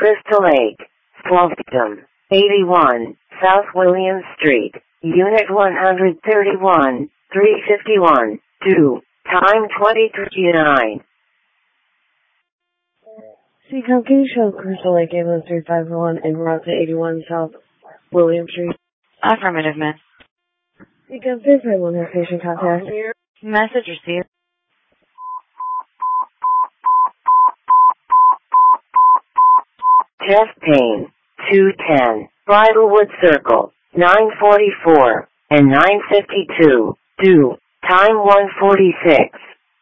Crystal Lake, Fall Victim, 81, South William Street, Unit 131, 351, 2, time 23:09. Seacom, can you show Crystal Lake Ambulance 3541 en route to 81 South William Street? Affirmative, miss. Seacom 351 has patient contact. Message received. Chest pain, 210, Bridlewood Circle, 944, and 952, due, time 1:46.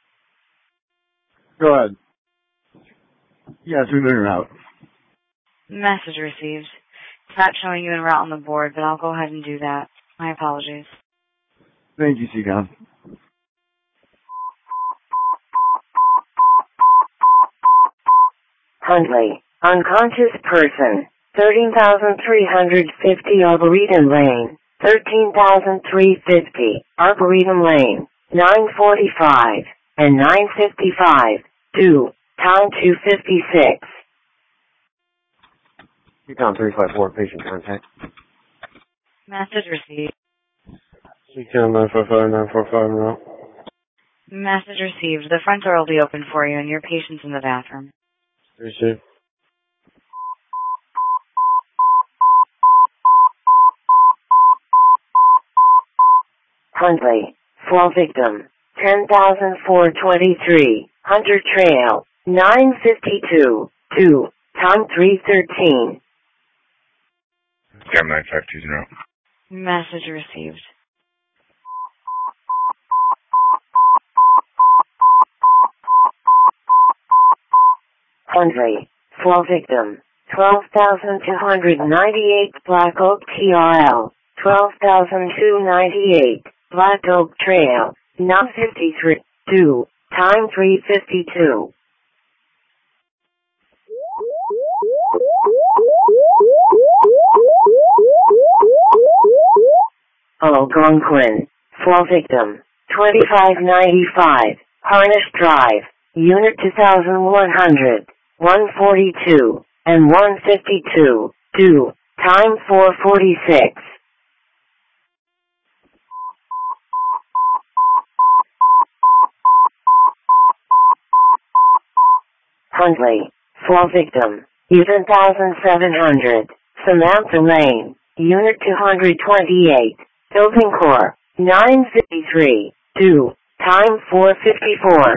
Go ahead. Yes, we've been out. Message received. It's not showing you en route on the board, but I'll go ahead and do that. My apologies. Thank you, Seacom. Huntley, unconscious person, 13,350 Arboretum Lane, 13,350 Arboretum Lane, 9:45 and 9:55, due, time 2:56. Seacom 354, patient contact. Message received. Seacom 955, 945 now. Message received. The front door will be open for you and your patient's in the bathroom. Receive. Huntley, Fall Victim, 10,423, Hunter Trail, 9:52, 2, time 3:13. Seacom 9520. Message received. Huntley, Fall Victim, 12,298 Black Oak TRL, 12,298 Black Oak Trail, 9:53, 2, time 3:52. Algonquin, Fall Victim, 2595 Harnish Drive, Unit 2100, 142 and 152, due, time 4:46. Huntley, Fall Victim, 11,700, Samantha Lane, Unit 228, Building Core, 9:53, due, time 4:54.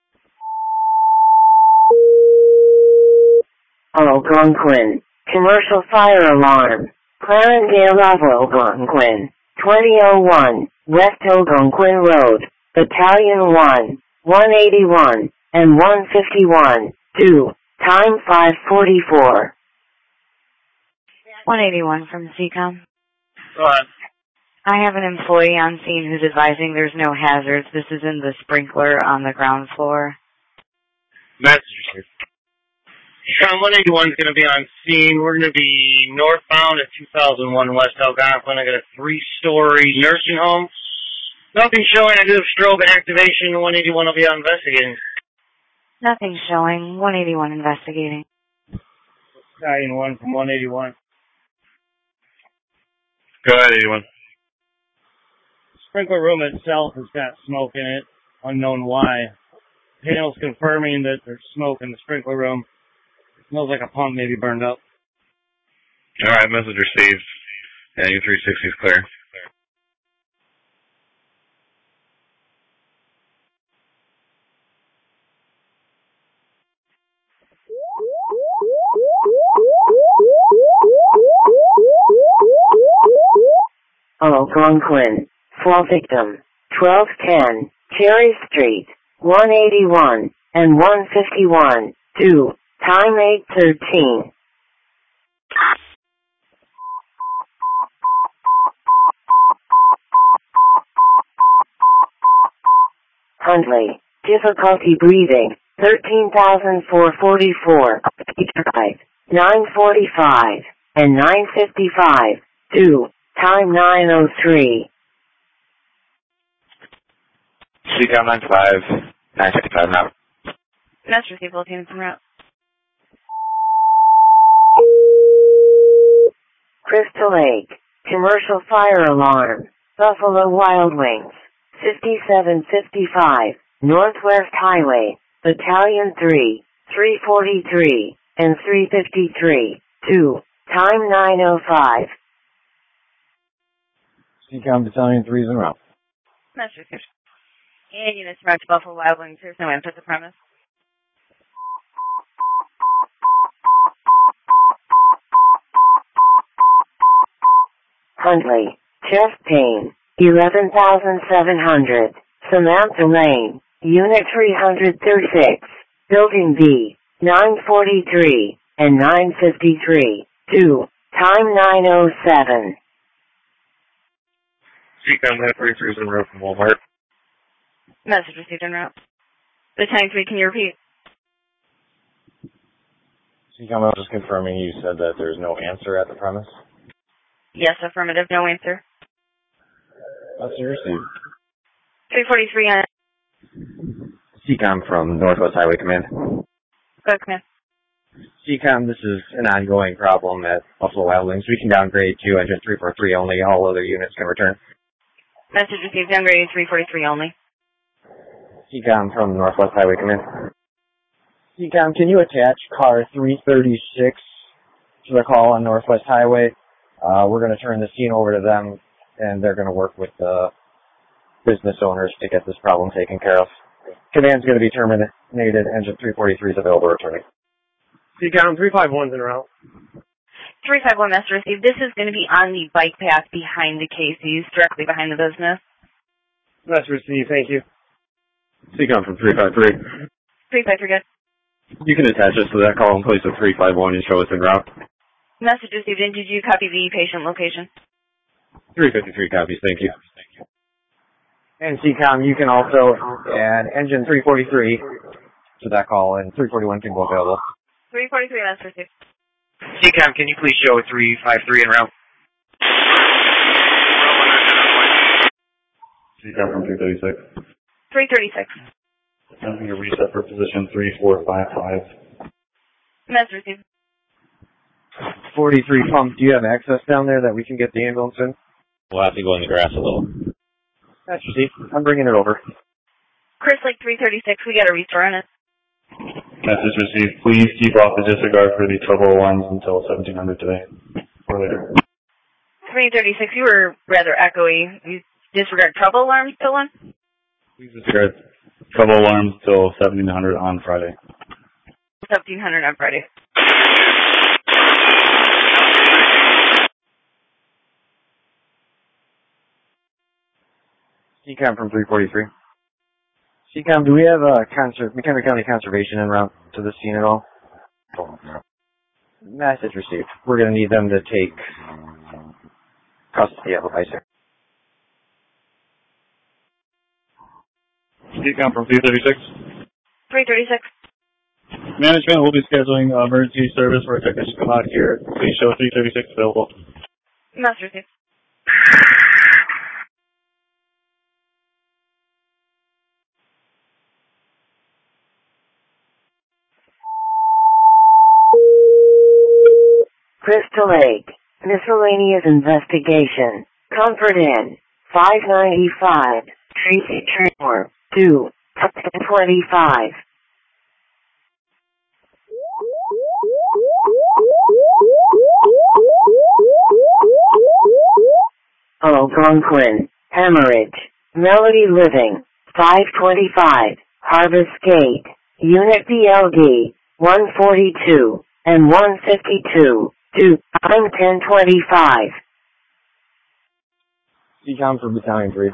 Algonquin, Commercial Fire Alarm, Clarendale of Algonquin, 2001, West Algonquin Road, Battalion 1, 181, and 151, due, time 5:44. 181 from Seacom. Go ahead. I have an employee on scene who's advising there's no hazards. This is in the sprinkler on the ground floor. Message received. Sean 181 is going to be on scene. We're going to be northbound at 2001 West Algonquin. I got a 3-story nursing home. Nothing showing. I do have strobe activation. 181 will be on investigating. Nothing showing. 181 investigating. Battalion 1 from 181. Go ahead, 81. The sprinkler room itself has got smoke in it. Unknown why. Panel's confirming that there's smoke in the sprinkler room. Smells like a pump maybe burned up. Alright, message received. Yeah, your 360 is clear. Algonquin, Fall Victim, 1210, Cherry Street, 181, and 151, due, time 8:13. Huntley, difficulty breathing, 13,444, Drive, 9:45, and 9:55, due, time 9:03. Seacom 95, 955 now. That's receivable, team from route. Crystal Lake, commercial fire alarm, Buffalo Wild Wings, 5755, Northwest Highway, Battalion 3, 343, and 353, 2, time 9:05. CCOM Battalion 3 is en route. Message received. And units route to Buffalo Wild Wings. There's no answer at the premise. Huntley, chest pain, 11,700, Samantha Lane, Unit 336, Building B, 943, and 953, 2, time 9:07. CCOM 943 is en route from Walmart. Message received en route. Battalion 3, can you repeat? CCOM, I was just confirming you said that there's no answer at the premise. Yes, affirmative, no answer. Message received. 343 on CCOM from Northwest Highway Command. Go command. CCOM, this is an ongoing problem at Buffalo Wild Wings. We can downgrade to engine 343 only. All other units can return. Message received, downgrading 343 only. CCOM from Northwest Highway Command. CCOM, can you attach car 336 to the call on Northwest Highway? We're going to turn the scene over to them, and they're going to work with the business owners to get this problem taken care of. Command's going to be terminated. Engine 343 is available returning. CCOM 351's en route. 351 message received. This is going to be on the bike path behind the Casey's, directly behind the business. Message received, thank you. CCOM from 353. 353 good. You can attach us to that call in place of 351 and show us en route. Message received, and did you copy the patient location? 353 copies, thank you. And CCOM, you can also add engine 343 to that call, and 341 can go available. 343 message received. CCOM, can you please show 353 en route? CCOM from 336. 336. I'm going to reset for position 3455. Message received. 43 pump, do you have access down there that we can get the ambulance in? We'll have to go in the grass a little. That's received. I'm bringing it over. Chris Lake 336, we got a restore on it. Message received. Please keep off the disregard for the trouble alarms until 1700 today or later. 336, you were rather echoey. You disregard trouble alarms till when? Please disregard trouble alarms until 1700 on Friday. 1700 on Friday. CCOM from 343. CCOM, do we have McHenry County Conservation en route to the scene at all? Message received. We're going to need them to take custody of a bicycle. CCOM from 336. 336. Management will be scheduling emergency service for a technician to come out here. Please show 336 available. Message received. Crystal Lake, miscellaneous investigation, Comfort Inn, 595, Tracy Tremor, 2, 1025. Algonquin, Hemorrhage, Melody Living, 525, Harvest Gate, Unit BLD, 142, and 152, to time 1025. CCOM for Battalion 3.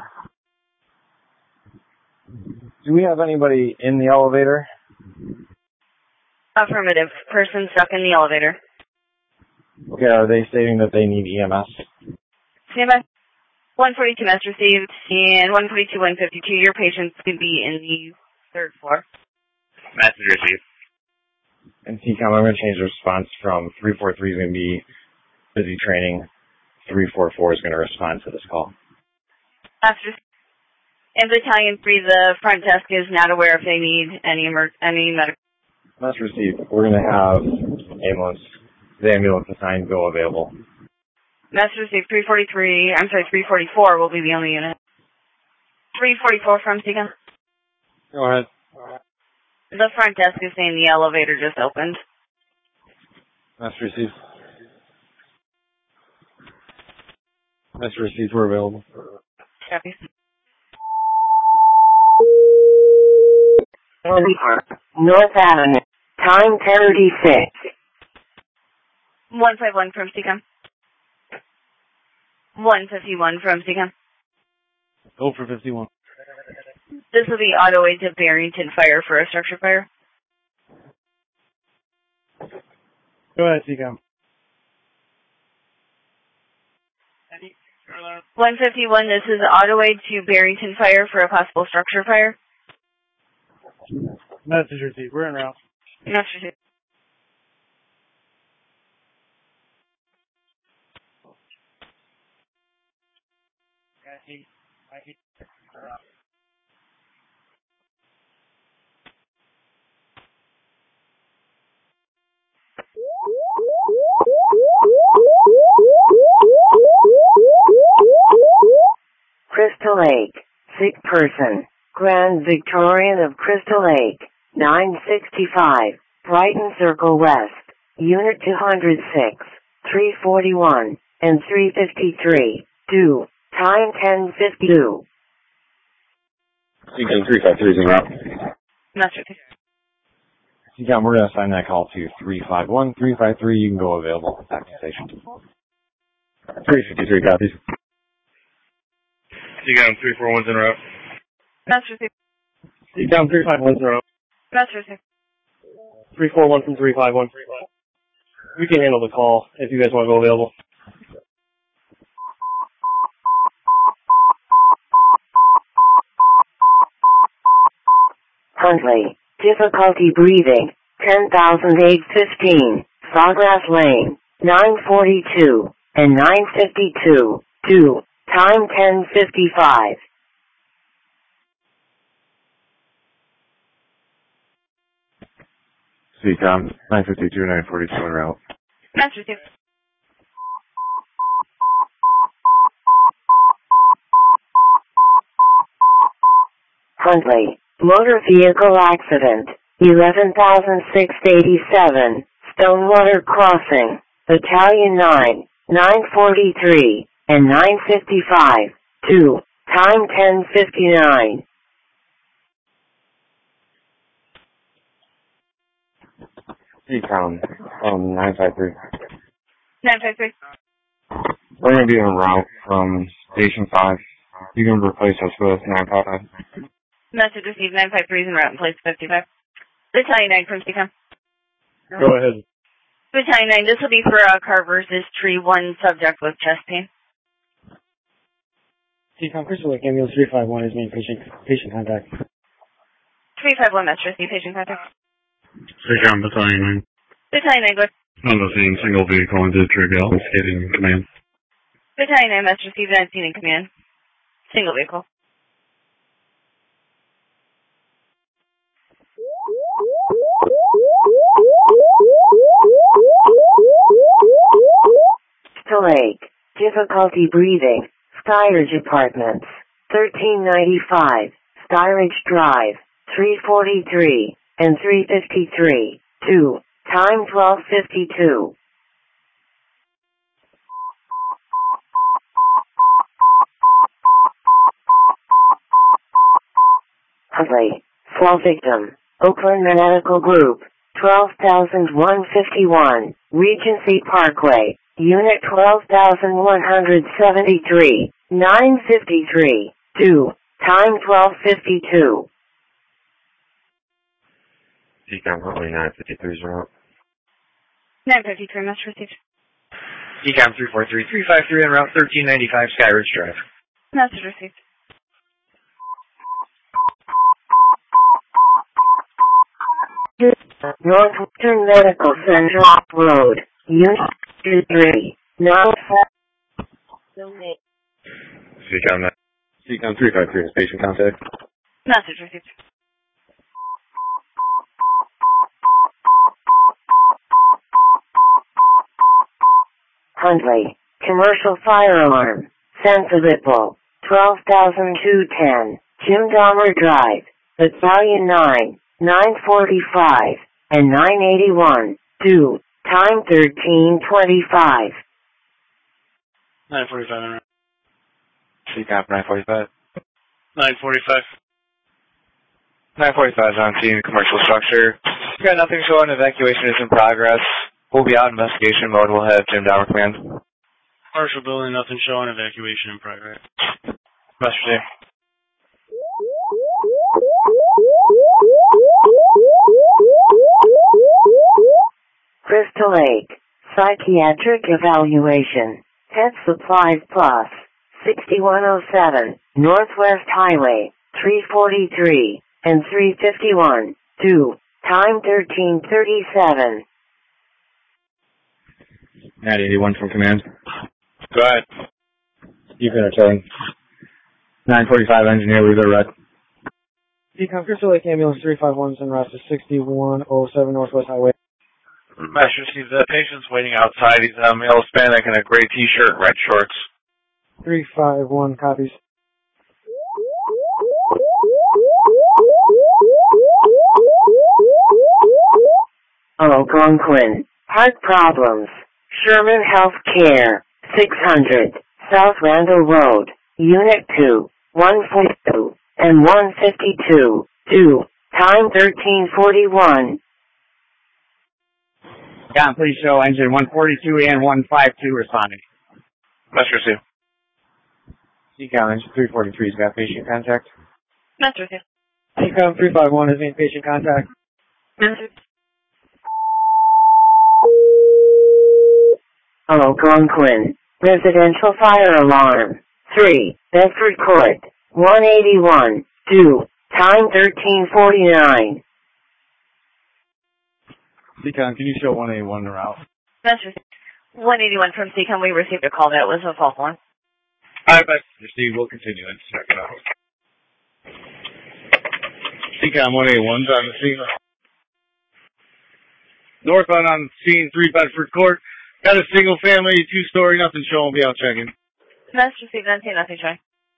Do we have anybody in the elevator? Affirmative. Person stuck in the elevator. Okay, are they stating that they need EMS? Stand by. 142 mess received, and 142, 152, your patients could be in the third floor. Message received. And CCOM, I'm going to change the response from 343 is going to be busy training. 344 is going to respond to this call. After in Battalion 3, the front desk is not aware if they need any medical. Must receive. We're going to have the ambulance assigned go available. Message received 344 will be the only unit. 344 from Seacom. Go ahead. The front desk is saying the elevator just opened. Message received. Message received. We're available. Copy. North Avenue. Time 10:36. 151 from Seacom. 151 from Seacom. Go for 51. This will be auto aid to Barrington Fire for a structure fire. Go ahead, Seacom. 151, this is auto aid to Barrington Fire for a possible structure fire. Message received. We're en route. Message received. Crystal Lake. Sick person. Grand Victorian of Crystal Lake. 965. Brighton Circle West. Unit 206. 341. And 353. Due. Time 10:52. Seacom 353 is en route. Message received. Seacom, we're going to assign that call to 351. 353, you can go available. Back to station. 353 copies. Seacom 341's en route. Message received. Seacom 351's en route. Message received. 341 from 351. We can handle the call if you guys want to go available. Huntley. Difficulty breathing. 10,815. Sawgrass Lane. 942. And 952. Due. Time 10:55. Seacom 952, 942 en route. Message received. Huntley. Motor vehicle accident. 11,687. Stonewater Crossing. Battalion 9. 943. And 955. Due. Time 10:59. Seacom 953. 953. We're going to be en route from Station 5. You can replace us with 955. Message received. 953 is en route in place 55. Battalion 9 from Seacom. Go ahead. Battalion 9, this will be for Carver's tree 1 subject with chest pain. Seacom Crystal Lake Ambulance 351 is main patient contact. 351, message received. Patient contact. Seacom Battalion 9. Battalion 9, good. On the scene, single vehicle into trivial, skating in command. Battalion 9, message received. 19 in command. Single vehicle. Crystal Lake. Difficulty breathing. Skyridge Apartments. 1395. Skyridge Drive. 343. And 353. Due. Time 12:52. Huntley. Fall victim. Oakland Medical Group. 12,151. Regency Parkway. Unit 12,173. 953. Due. Time 12:52. Seacom Huntley 953 is en route. 953, message received. Seacom 343, 353 en route 1395 Skyridge Drive. Message received. Northwestern Medical Center Off Road. Unit 23. 94. Seacom 353 is patient contact. Message received. Huntley. Commercial fire alarm. Sensible. 12,210. Jim Dahmer Drive. Battalion 9. 945. And 981. Due. Time 13:25. 945. CCAP 945. 945. 945 is on scene, commercial structure. We got nothing showing. Evacuation is in progress. We'll be out in investigation mode. We'll have Jim Dahmer command. Commercial building, nothing showing. Evacuation in progress. Master Chief. Crystal Lake. Psychiatric evaluation. Pet Supplies Plus. 6107. Northwest Highway. 343. And 351. Due. Time 13:37. 981 from command. Go ahead. You can return. 945 engineer, leave it red. Decom Crystal Lake Ambulance 351 is en route to 6107 Northwest Highway. Master Chief, the patient's waiting outside. He's a male Hispanic in a gray t-shirt, red shorts. 351 copies. Algonquin. Heart problems. Sherman Health Care. 600. South Randall Road. Unit 2. 142. And 152. Due. Time 13:41. John, please show engine 142 and 152 responding. Master Chief. Decom engine 343's got patient contact. Master Chief. Decom 351 has made patient contact. Master. Algonquin. Residential fire alarm. 3. Bedford Court. 181. Due. Time 13:49. Decom, can you show 181 en route? Master Chief. 181 from CCOM. We received a call that was a false one. Alright, Master Chief, we'll continue and check it out. CCOM 181's on the scene. Northbound on scene 3 Bedford Court. Got a single family, 2-story, nothing showing. Be out checking. Master Chief, nothing showing.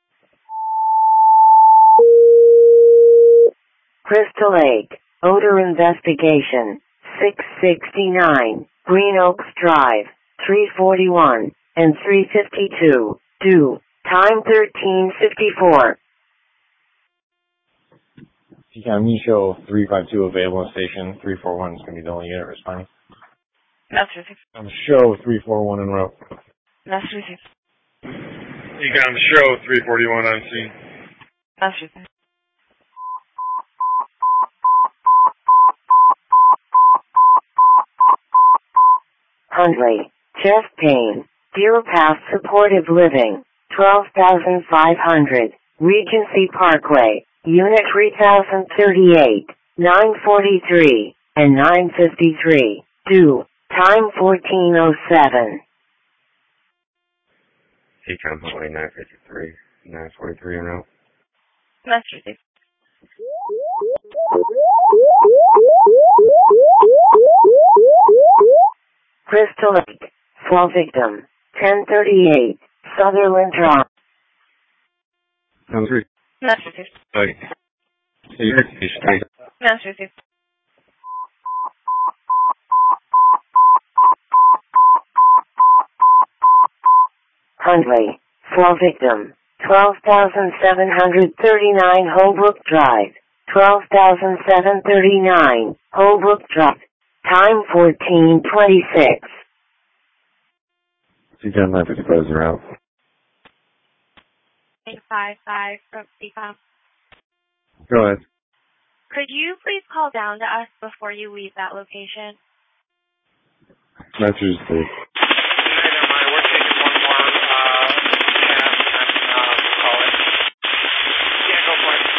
Crystal Lake. Odor investigation. 669. Green Oaks Drive. 341. And 352. Due. Time 13:54. Decom, you show 352 available station. 341 is going to be the only unit responding. Master Chief. Show 341 en route. Master Chief. CCOM show 341 on scene. Master Chief. Huntley. Chest pain. Deer Path Supportive Living. 12,500. Regency Parkway. Unit 3038. 943. And 953. Due. Time 14:07. CCAM 953. 943 en route. Master Chief. Crystal Lake. Fall victim. 1038. Sutherland Drive. Number 3. Master Chief. Hey, you're patient. Master Chief. Huntley. Fall victim. 12,739 Holbrook Drive. 12,739 Holbrook Drive. Time 14:26. CCAM 955 en route. 855 from CCOM. Go ahead. Could you please call down to us before you leave that location? Master Chief. Never mind, we're taking one more pass and call it. Yeah, go for it.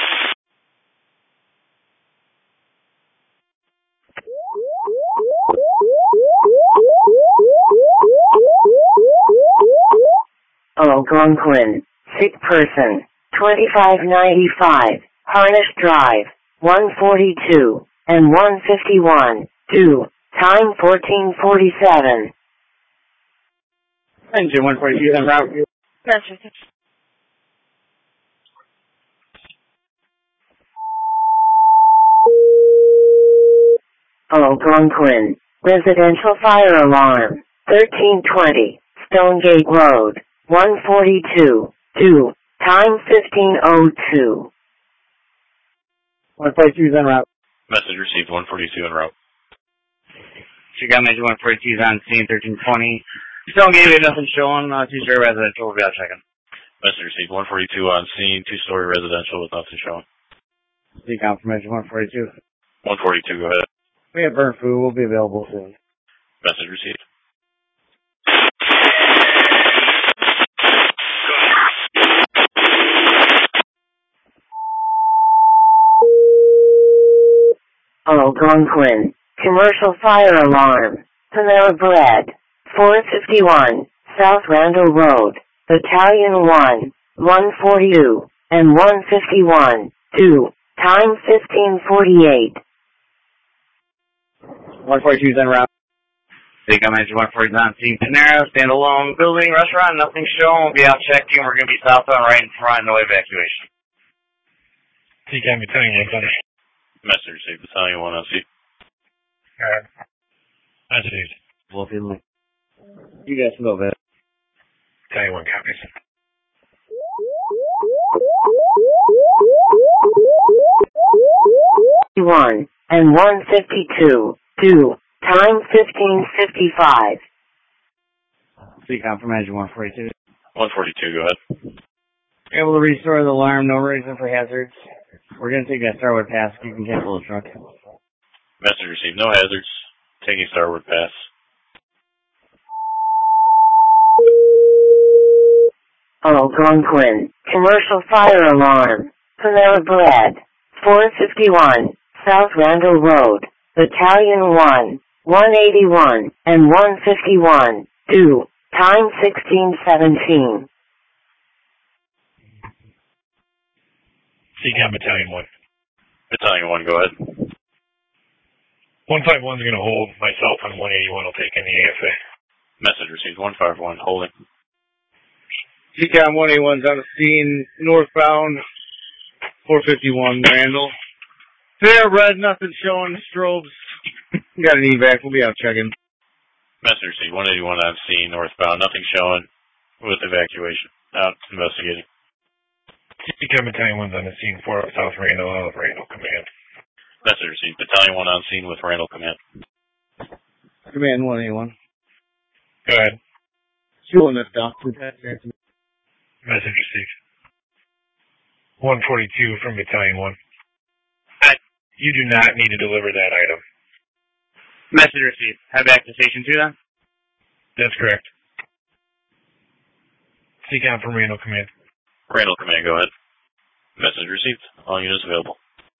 Algonquin. Sick person. 2595. Harnish Drive. 142. And 151. Due. Time 14:47. Engine 142 en route. Message received. Algonquin. Residential fire alarm. 1320. Stonegate Road. 142. 2. Time 15:02. 142 en route. Message received, 142 en route. Chicago Engine 142 is on scene, 1320. Stonegate, we have nothing showing. Two-story residential, we'll be out checking. Message received, 142 on scene, 2-story residential with nothing showing. See confirmation 142. 142, go ahead. We have burnt food. We'll be available soon. Message received. Algonquin. Commercial fire alarm. Panera Bread. 451. South Randall Road. Battalion 1. 142. And 151. 2. Time 15:48. 142 en route. Chicago Engine 140 is on scene. Panera, standalone building, restaurant, nothing showing. We'll be out checking. We're going to be southbound right in front, no evacuation. TCAM Battalion 1 Thunder. Message received, Battalion 1 on scene. Alright. Message. We'll be late. You guys know that. Battalion 1 copies. One and 152. 2. Time 15:55. See confirmation 142. 142, go ahead. Able to restore the alarm. No reason for hazards. We're going to take that Starwood Pass. You can cancel the truck. Message received, no hazards. Taking Starwood Pass. Algonquin. Commercial fire alarm. Panera Bread. 451. South Randall Road. Battalion 1. 181 and 151. 2. Time 16:17. TCAM Battalion 1. Battalion 1, go ahead. 151 is going to hold. Myself on 181 will take in the AFA. Message received, 151, holding. TCAM 181 is on the scene, northbound, 451 Randall. Fair red, nothing showing, strobes. Got an evac, we'll be out checking. Message received, 181 on scene, northbound, nothing showing, with evacuation. Out investigating. TCAM Battalion 1's on the scene, 4 South Randall, out of Randall Command. Message received, Battalion 1 on scene with Randall Command. Command 181. Go ahead. Showing the doctor. Message received. 142 from Battalion 1. You do not need to deliver that item. Message received. Head back to Station 2 then? That's correct. TCAM from Randall Command. Randall Command, go ahead. Message received. All units available.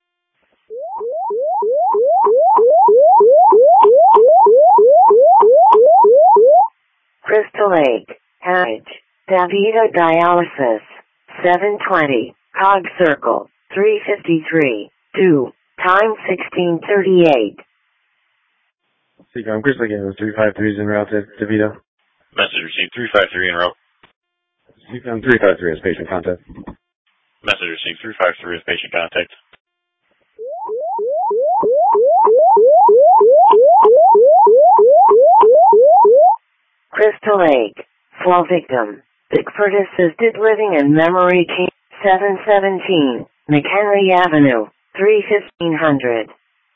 Crystal Lake. Harwich. Davita Dialysis. 720. Cog Circle. 353. 2. Time 16:38. I'm Crystal again. 353 is en route to DeVito. Message received, 353 en route. 353 is patient contact. Message received, 353 is patient contact. Crystal Lake. Flow victim. Bickford assisted living and memory team. 717. McHenry Avenue. 1500.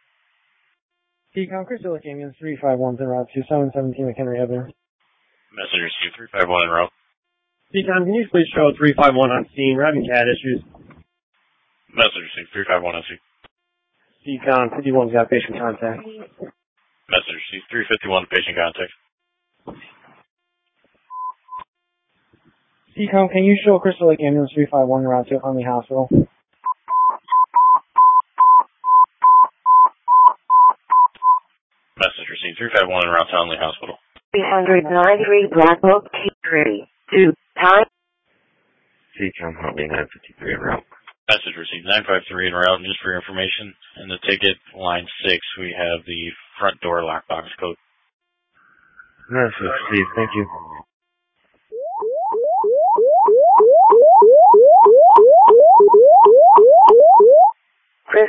TCOM Crystal Lake Ambulance 351 en route to 717 McHenry Avenue. Message received, 351 en route. TCOM, can you please show 351 on scene? We're having CAD issues. Message received, 351 on scene. TCOM 51's got patient contact. Message received, 351 patient contact. TCOM, can you show Crystal Lake Ambulance 351 en route to Army Hospital? Message received, 351 en route to Hunley Hospital. 393 Black Oak T3. 2. Time. TCOM Hunley 953 en route. Message received, 953 en route. And just for your information, in the ticket, line 6, we have the front door lockbox code. Message received, thank you.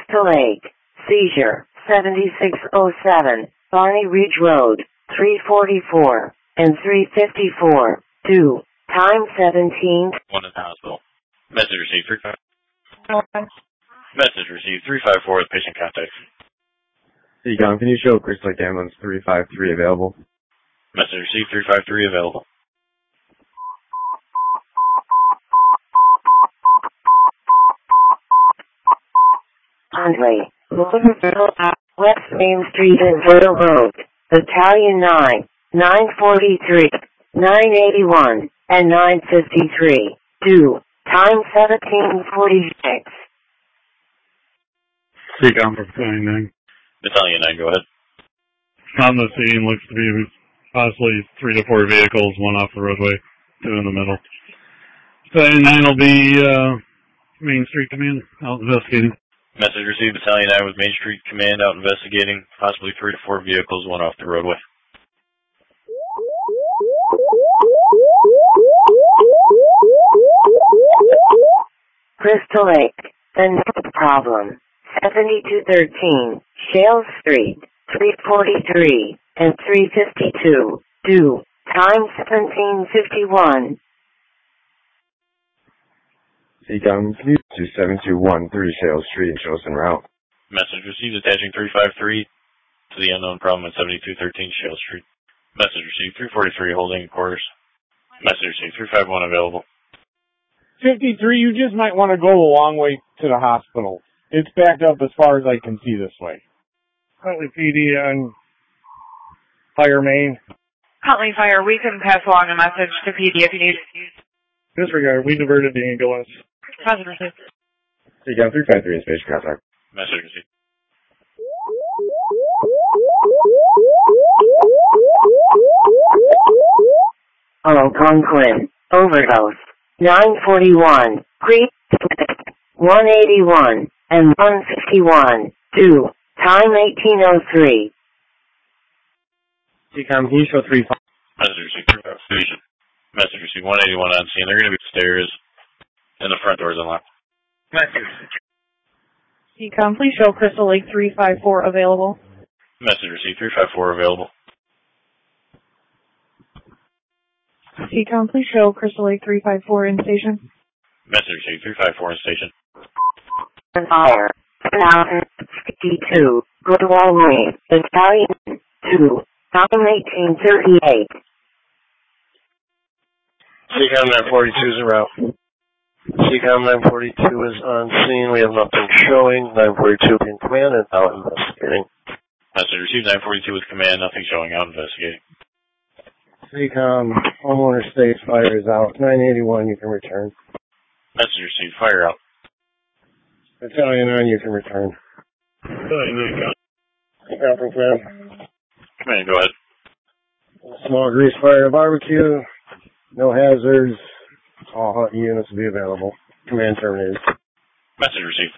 Crystal Lake. Seizure, 7607, Barney Ridge Road, 344, and 354, 2, time 17. One in the hospital. Message received 354. Message received 354 with patient contact. CCOM, can you show Crystal Lake Ambulance 353 available? Message received 353 available. Huntley, Louisville, West Main Street and Villa Road, Battalion 9, 943, 981, and 953, 2, time 1746. CCOM for Battalion 9. Battalion 9, go ahead. On the scene looks to be possibly 3 to 4 vehicles, one off the roadway, 2 in the middle. Battalion 9 will be Main Street Command out investigating. Message received Battalion 9 with Main Street Command out investigating, possibly 3 to 4 vehicles, one off the roadway. Crystal Lake, the next problem, 7213, Shale Street, 343, and 352, 2, time 1751. CCOM, can you do 7213 Shale Street and show us en route? Message received attaching 353 to the unknown problem at 7213 Shale Street. Message received 343 holding quarters. Message received 351 available. 53, you just might want to go a long way to the hospital. It's backed up as far as I can see this way. Huntley PD on Fire Main. Huntley Fire, we can pass along a message to PD if you need. Disregard, we diverted the ambulance. Message received. CCOM 353 in station contact. Message received. Algonquin, overdose, 941, Creek, 181, and 151, 2, time 1803. CCOM, can you show 35? Message received 353. Message received 181 on scene. They're going to be upstairs and the front doors unlocked. Message. CCOM, please show Crystal Lake 354 available. Message received 354 available. CCOM, please show Crystal Lake 354 in station. Message received 354 in station. Fire, 1052, Goodwall Lane, Battalion 2, time 1838. CCOM 942 is en route. CCOM 942 is on scene. We have nothing showing. 942 in command and out investigating. Message received 942 with command, nothing showing, out investigating. CCOM, homeowner states fire is out. 981, you can return. Message received, fire out. Battalion 9, you can return. Battalion 9, from command. Command, go ahead. Small grease fire barbecue. No hazards. All hot units will be available. Command terminated. Message received.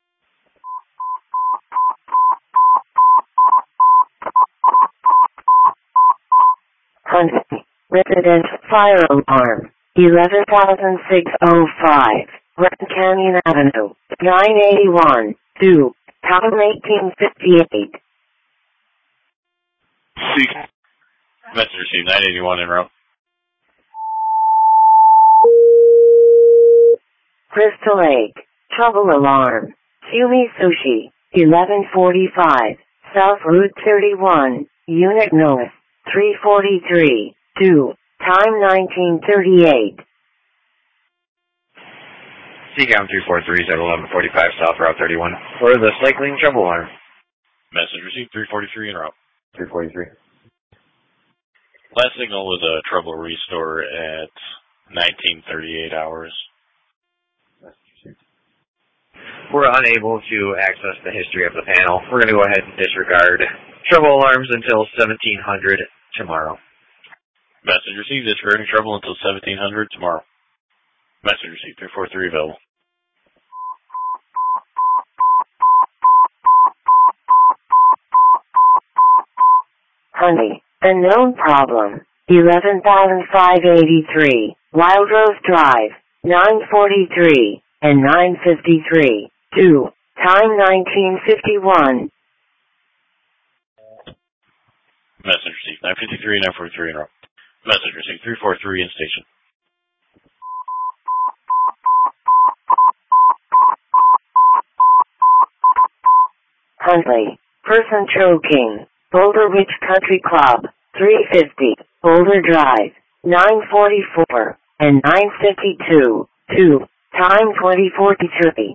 Huntley, residential fire alarm, 11,605, Red Canyon Avenue, 981, 2, time 1858. Message received 981 en route. Crystal Lake, trouble alarm, Sumi Sushi, 1145, South Route 31, Unit North, 343, 2, time 1938. CCOM 343 is at 1145 South Route 31 for the cycling trouble alarm. Message received 343 en route. 343. Last signal was a trouble restore at 1938 hours. We're unable to access the history of the panel. We're going to go ahead and disregard trouble alarms until 1700 tomorrow. Message received, disregarding trouble until 1700 tomorrow. Message received, 343 available. Honey, unknown problem, 11,583, Wild Rose Drive, 943, and 953, 2, Time 1951. Message received 953, 943 en route. Message received 343 in station. Huntley. Person choking. Boulder Ridge Country Club. 350. Boulder Drive. 944 and 952. 2. Time 2043.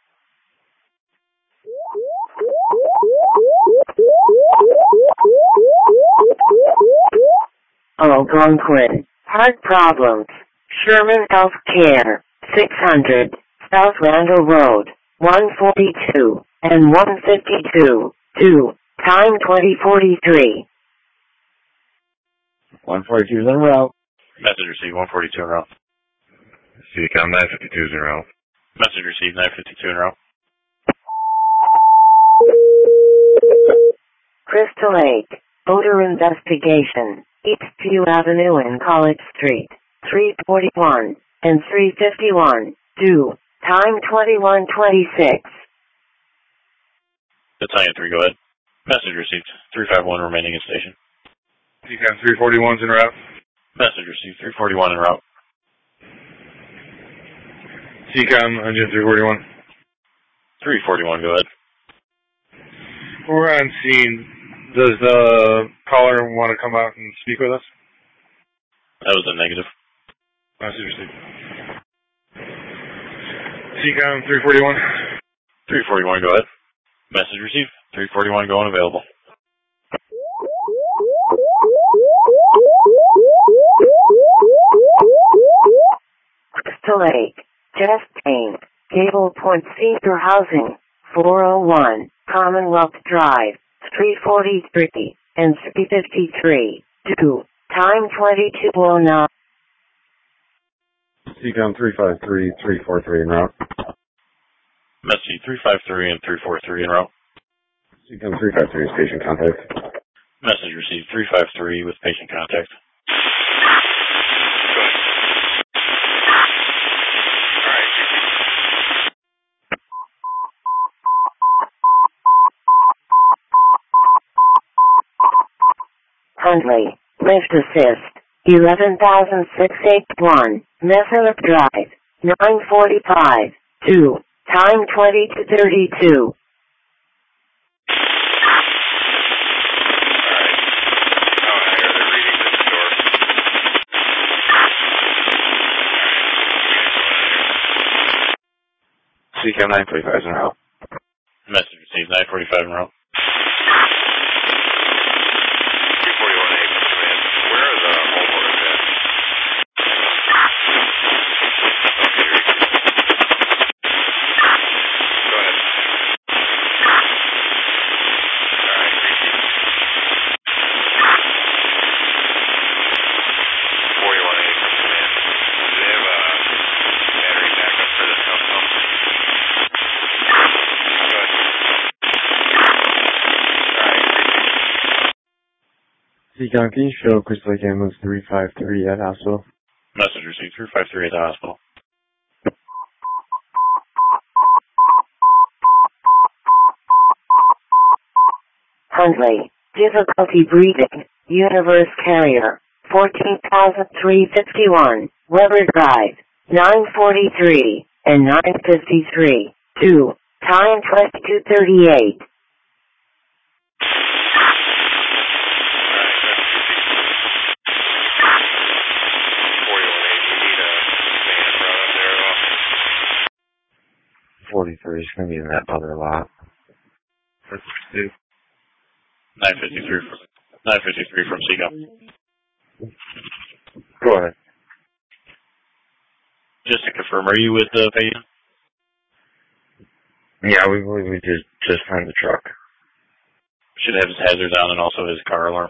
Algonquin. Heart problems. Sherman Health Care. 600. South Randall Road. 142 and 152. 2. Time 2043. 142 is en route. Message received 142 en route. CCOM 952 is en route. Message received 952 en route. Crystal Lake. Odor investigation. Eastview Avenue and College Street. 341 and 351. 2. Time 2126. Battalion 3, go ahead. Message received 351 remaining in station. CCOM 341 is en route. Message received 341 en route. CCOM engine 341. 341, go ahead. We're on scene. Does the caller want to come out and speak with us? That was a negative. Message received. CCOM 341. 341, go ahead. Message received 341 going available. Crystal Lake. Chest Pain. Cable Point Senior Housing. 401 Commonwealth Drive. 343 and 353. 2. Time 2209. CCOM 353, 343 en route. Message 353 and 343 en route. CCOM 353 is patient contact. Message received 353 with patient contact. Huntley. Lift assist. 11,681. Messup Drive. 945. 2. Time 20:32. CCOM 945 is en route. Message received 945 en route. CCOM, can you show Crystal Lake Ambulance 353 at hospital? Message received 353 at the hospital. Huntley. Difficulty breathing. Universe Carrier. 14,351. Weber Drive. 943 and 953. 2. Time 22:38. It's going to be in that other lot. 953 from CCOM. Go ahead. Just to confirm, are you with the patient? Yeah, we just found the truck. Should have his hazards on and also his car alarm.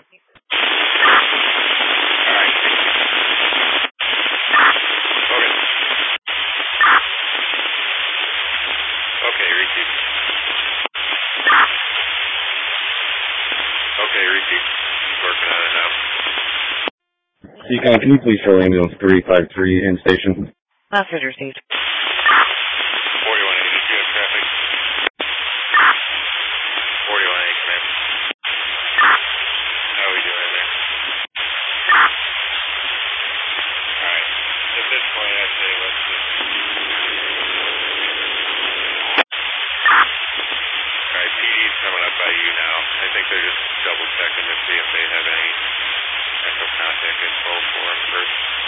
CCOM, can you please show ambulance 353 in station? Message received. 4180, you have traffic. coming up by you now. I think they're just double checking to see if they have any echo contact info for him first.